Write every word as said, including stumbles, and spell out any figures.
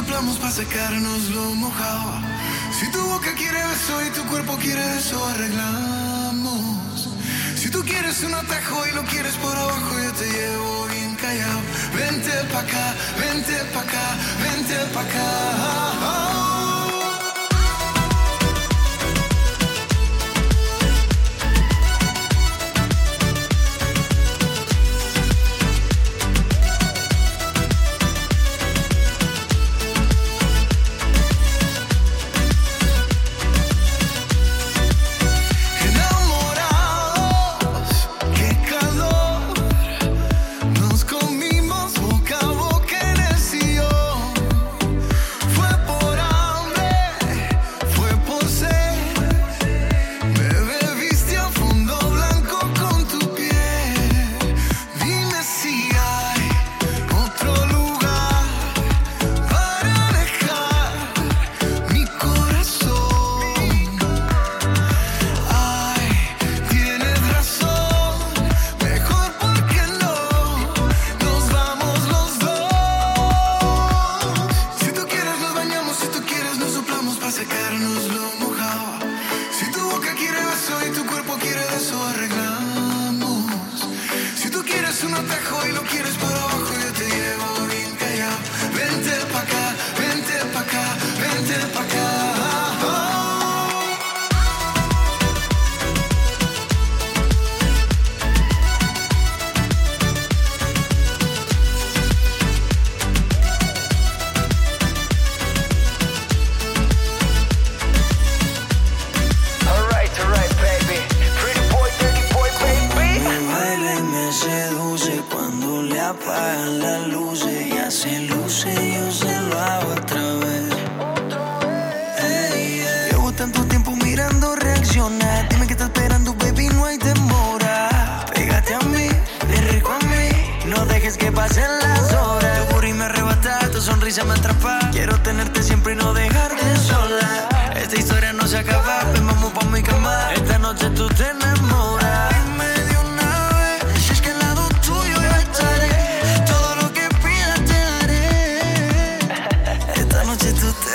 soplamos para secarnos lo mojado. Si tu boca quiere beso y tu cuerpo quiere eso, arreglamos. Si tú quieres un atajo y lo quieres por abajo, yo te llevo bien callado. Vente pa' acá, vente pa' acá, vente pa' acá. Esta noche tú te